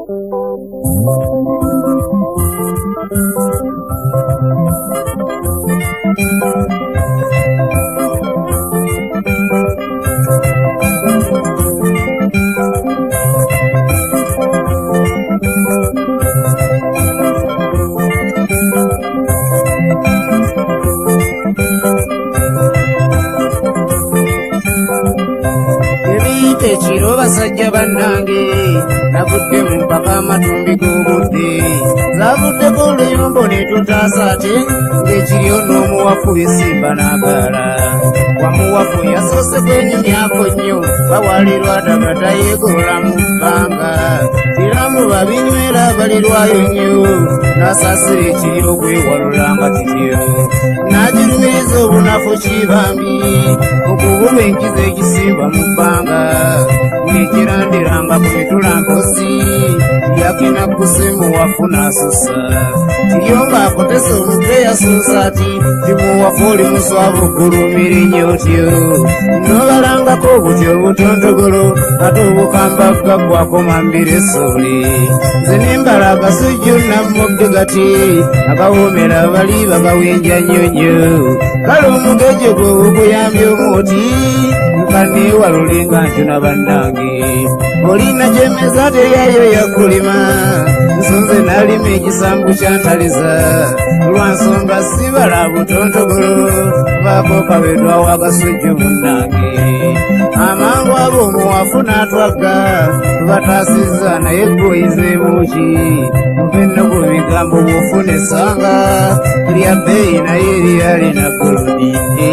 Chiro basajja bannange navudde mu mpaka amatumbi g'obudde zavudde k'oluyombo ne tutaasa ate ng'ekiryo n'omuwafu esimba n'agaala wamuwafu yasoose kwenyumyako nnyo bawalirwa tagata yeegolola mu bbanga kiramu babinywera balirwayo nnyo n'asaasira ekiryo okwewalula nga kityo n'agirumiriza obunafu kibambi okubulwa enkizo ekisimba mu bbanga nekirandiranga ku mitula mposi yakina kusimu wafuna asusa kiyomba akotesa omutwe yasuusa ati timuwafu oli muswavu gulumira ennyo otyo nobalangako obutyo obutontogolo ate obukambagga gwakoma mbira essooli nze nembala agasujju nammogge gati akawoomera bali bagawenja nnyonnyo kale omugejo gwe oguyambye omuti nkaneewalulenga njuna bannange olina gyemeza teyayo yakulima nsonze nalima ekisambu kyantaliza lwansonga sibala butontogolo baako kabedwawo agasujju munnange amangu abo omuwafu n'atwagga tubataasizza naye gwoyizeemuki muvenno ku bigambo bwofuna essanga lya bbeeyi naye eryalina golodi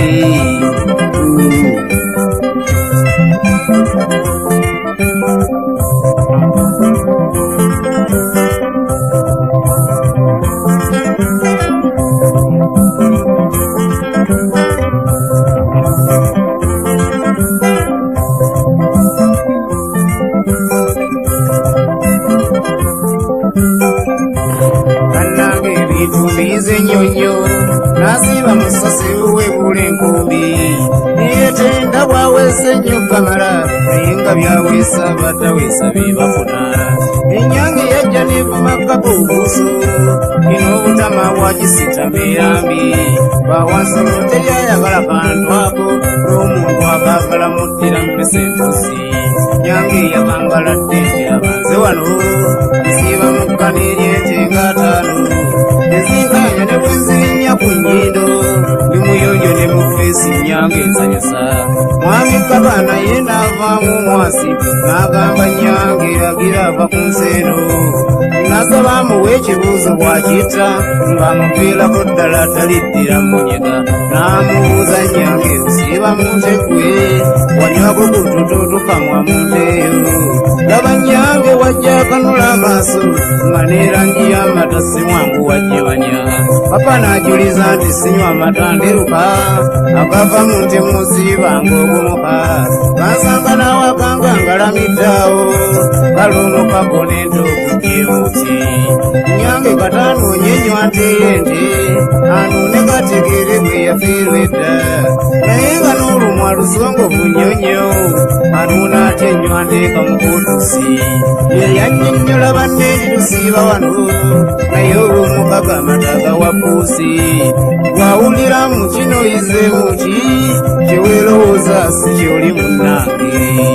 bannange ebintu mbiyize nnyonnyo n'asiiba mu ssasi webula enkumbi neyetenda bwaweesa ennyo kamala naye nga byaweesa bataweesa bebafuna ennyange yajja nevumakkako obuuso ina obutama bwakisita beerambi bawansolo teryayagala kantu ako n'omuntu akaagala muddira mmese entusi nyange eyakangaladde ekirabanze wano nsiiba mukka n'eryentenga ataano ezinkanya ne bwenzirinya ku nnyindo ndi muyonjo ne mu feesi nyange ensanyusa mwami kabana ye n'avaamu omwasi n'agamba nyange agira ava ku nsi eno nasaba amuwa ekibuuzo bw'akitta ng'amuviirako ddala taliddira munyega n'amubuuza nyange nsiiba mu nte gwe wanywako ku tutuutuka mwamunteeyo laba nyange wajja akanula amaaso nga n'erangi y'amata si mwangu wajjebanya papa n'ajuliza nti sinywa amata nderuka agava mu nte musiiba ng'ogomoka kansanga n'awakanga ngalamiddeawo kalumukako n'entookujemuki nyange katanoonye nywa nteyente anuune kategeere bwe yafiirwa edda naye nga n'olumwa lusongovu nnyonnyo anuuna ate ennywa nteeka mu kuutusi yeyannyonnyola banne ntitusiiba wano naye olw'omukaga amataga wa puusi gwawulira mu kino yizeemu ki kyeweerowooza si kyoli munnange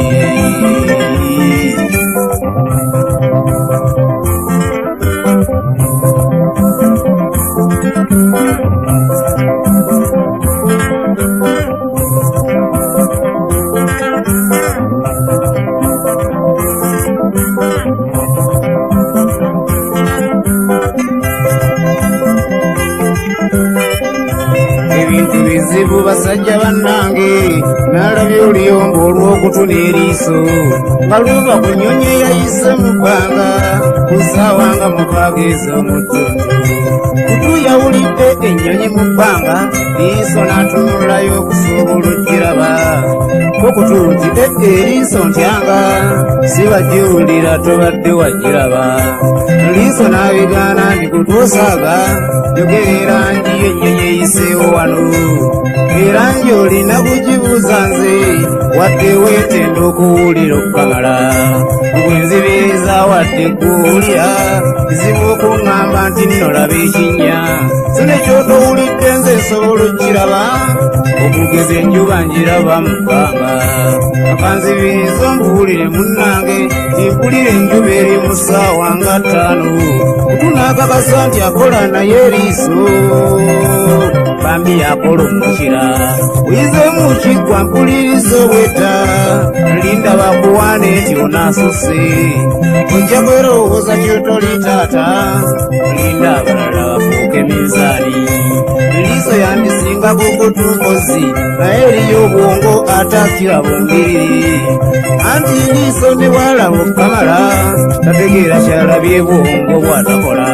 ebintu bizibu basajja bannange nalabye oluyombo olw'okutula eriiso nga luva ku nnyonyi eyayise mu bbanga ku ssaawa nga mukaageeza omuttondo kutu yawulidde ennyonyi mu bbanga liiso n'atunulayo okusobola okiraba kokutu nti eriiso ntyanga sibagiwulira tobadde wagiraba liiso n'abigaana nti kutuusaaga jogera erangi y'ennyonyi eyiseewo wano erangi olina kugibuuza nze wadde weetenda okuwulira okukamala bwe nzibiriza wadde gw'owulira kizibu okuŋŋamba nti nno laba ekinnya so ne kyotowulidde nze nsobola okkiraba okugeza enjuba njiraba mu bbanga akanzibiriza ombuulire munnange nimpulira enjuba eri mu ssaawa nga 5 kutunaakakasa nti akola naye eriiso bambi yakola omukira oyizeemu kiggwa mpuliriza obweta linda bakuwaane nti onaasose ojja kwerowooza kyotoli taata linda abalala bafuuke minzaani eriiso yandisinga kukutumpozi naye eriyo obwongo atakira bungiri anti eriiso ne bwalaba okukamala tategeera kyalabye bwongo bwatakola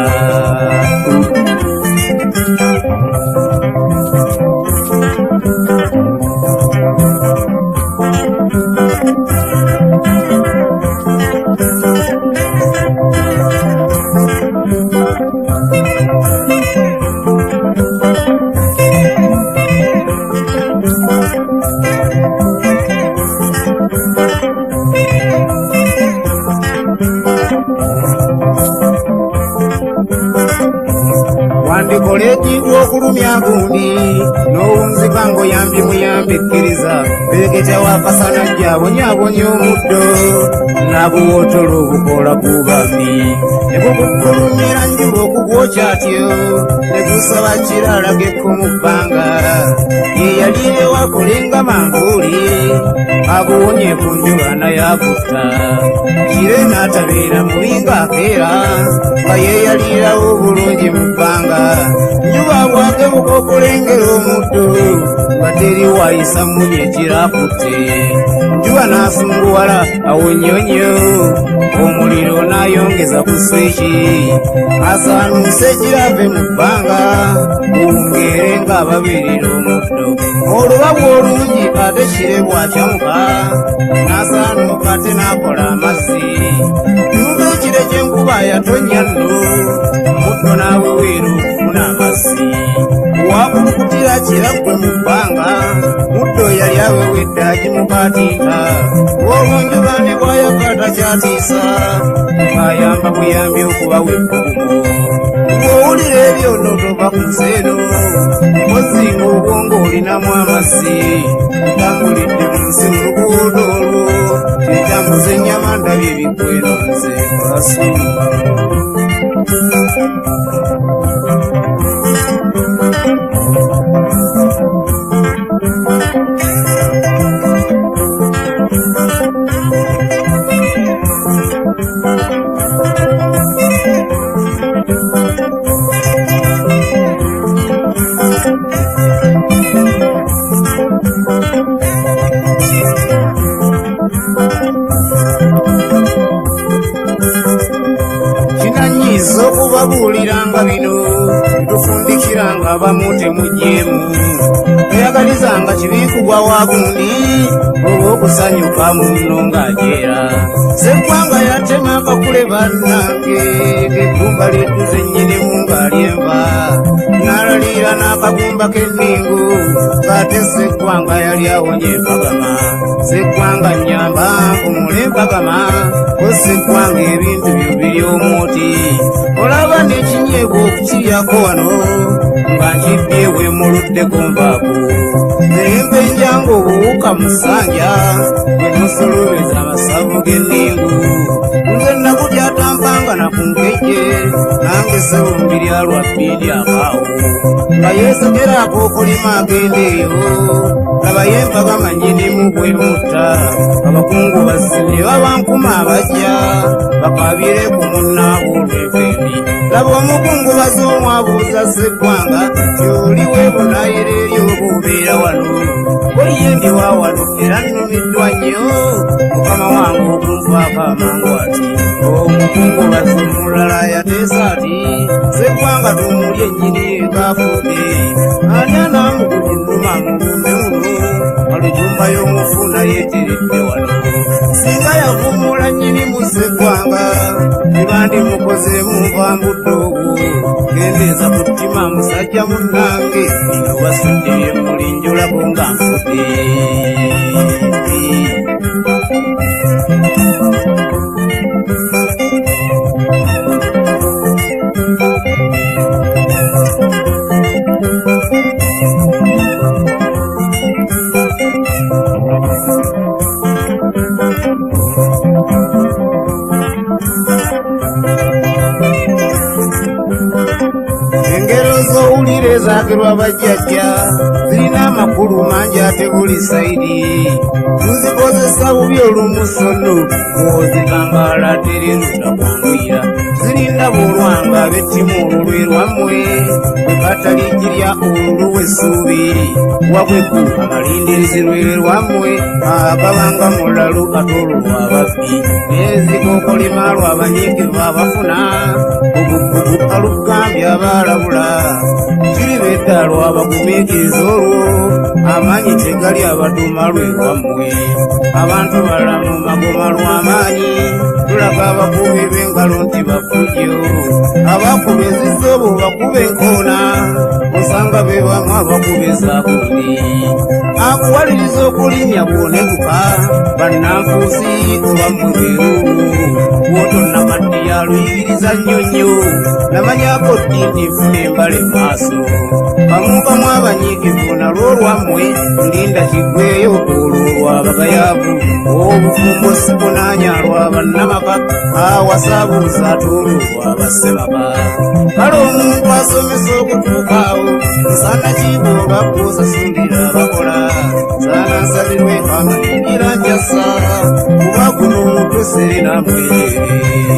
wandikola ekintu okulumya gundi n'owunzika ng'oyambye muyambe ekkiriza bereketya wakasana gyabonyaabonya omuddo nabuwotolo obukola kubami ne bukukulumira njuba okugwokya atyo ne gusaba kiralageko mu bbanga yeyaliire wakolenga manguuli abuwonye ku njuba nayakutta kire n'atabeera mubi ng'akeera nga yeeyaliirawo obulungi mu bbanga njuba bwakebuka okulengera omuddo nga teri wayisa muli ekirakutte njuba n'asunguwala awo nnyonnyo omuliro n'ayongeza ku swiki asaanuuse ekirave mu bbanga bwongere ng'ababirira omuddo olubabu olungi ate kire bwakyamuka n'asaanuuka ate n'akola amazzi yumba ekire ky'enkuba yatonnya nno muddo n'aweweera okufuna amazzi wakulukutira kiraggwe mu bbanga muddo yali awewedde agimukaatiika olwo njuba ne bwayagata kyatiisa ng'ayamba buyambi okubawa ebbugumu ng'owulira ebyo n'otova ku nseeno mpozi ng'obwongo olinamu amazzi ntambulidde mu nsi mu luguudo olwo entambuza ennyama ndabye ebiggweno nze kasu kinanyiza okubabuuliranga bino tufundikiranga abamu temugyemu eyagalizanga kibiikugwa wagundi olw'okusanyuka munno ng'ajeera seggwanga yatema akakule bannange ng'eggumba lidduze ennyinimu ng'ali enva n'alaliira n'akagumba k'enningu ng'ate seggwanga yali awonye empagama seggwanga nnyamba nkumule empagama ko seggwanga ebintu byo biri omuti olaba n'ekinyeebwa okukiryako wano nga nkibbyebwe muluddeko nvaako naye enjanga obuwuka mu ssanja bwe musolobeza amasavu g'enningu nze nakutyatampanga na ku nkejje nange sewumbi lyalwa bbindi akaawo nga yeesegerako okulima agenda eyo laba yempagama nnyinimu bwe mutta abakungu basibye babankuma abajja bakabire ku munnaabo olw'ebwebi laba omukungu baz'omwabuuza seggwanga gy'oli weebonayira eri obuubeera wano oliyembi wa wano era nnumiddwa nnyo mukama wange okunvaako amangu ati omukungu baz'omulala yateesa ati seggwanga tumulye ennyini ekaafudde ani anaamukutunnuma mu lume uno alujumba y'omufuna yeeteredde wano singa yavummula nnyini mu seggwanga ebandi mukozeemu nvambudde ogwo gendeeza ku ttima musajja munnange ino basudde mulinjulako nga nfudde zaayogerwa bajjajja zirina amakulu mangi ate buli sayidi tuzikozesa bubi olumusono ozikangala tererutakwanguira zirinda bulwanga bettimu olulwe lwammwe bwe batalijirya olulu w'essuubi wabweku amalindirizi lwe lwammwe agabanga mulalu ate olulwa ababbi n'ezikokolima lw'abanyiikivu abafuna obugugu alugambye abalabula kiriba eddaalo abagumiikiriza olwo amaanyi tegali abaduuma lwe lwammwe abantu balamu magoma lw'amaanyi tulaga abakubi b'engalo nti bafujjo abakuba ezizoobo bakuba enkoona osanga be bamu abakuba ezaabundi akuwaliriza okulinnya bwoneguka bannanfuusi obammwe beeruulu wotonnakaddiya luyigiriza nnyonnyo namanyako ddi nfuna embala emaaso bamukamu abanyiikivu nalwo lwammwe ndinda kiggweyo olwo lwabagayaavu obufumbo sibunaanya lwabannamaka awasaabuuza atulu lwabassemaka kale omuntu asomesa okutuukaawo nsana kiibooba kusasulira abakola saana nsabirwe amayingira njasa kuba guno omutwe serina mwerere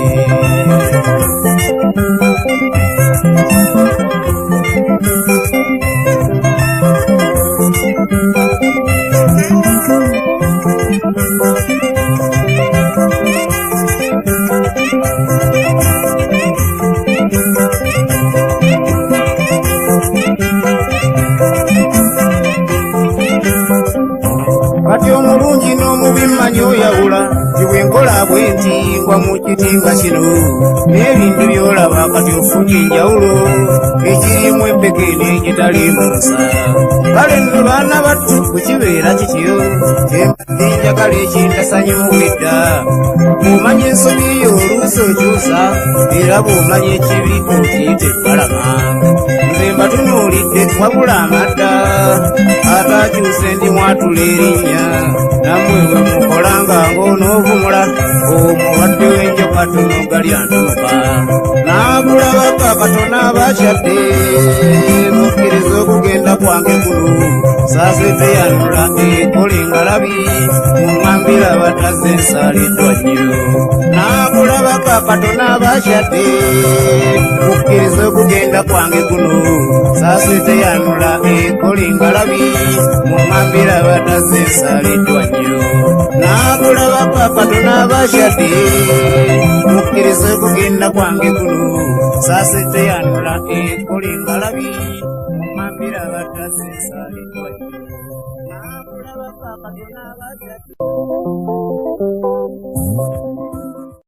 kati omulungi n'omubi mmanyi oyawula tibwenkola bwenti ngwa mu kitinga kino n'ebintu by'olaba kati ofunye enjawulo ekirimu empeke n'egitaliimu nsa kale nno baana battu bwe kibeera kityo kyembadde njagala ekintasanyuwedda bw'omanya ensobi eyo oluusi okyusa era bw'omanya ekibi okiyita ebbalama nze mbatunuulidde wabula amadda ate akyuse ndi mwatula erinnya nammwe bwe mukolanga ng'onoovumula omubadde w'enjoka tono galya ntuuka n'abulabako akatono abakyadde mukkiriza okugenda kwange kuno saase teyanula ekola engalabi mumwambira bataze ensaliddwa nnyo n'abulabako akatono abakyadde mukkiriza okugenda kwange kuno saase teyanula ekola engalabi mumwambira bataze ensaliddwa nnyo n'abulabako akatono abakyadde mukkiriza okugenda kwange kuno saase teyanula ekola engalabi mumwambira bataze ensaliddwa nnyo n'abulabako akatono abakyadde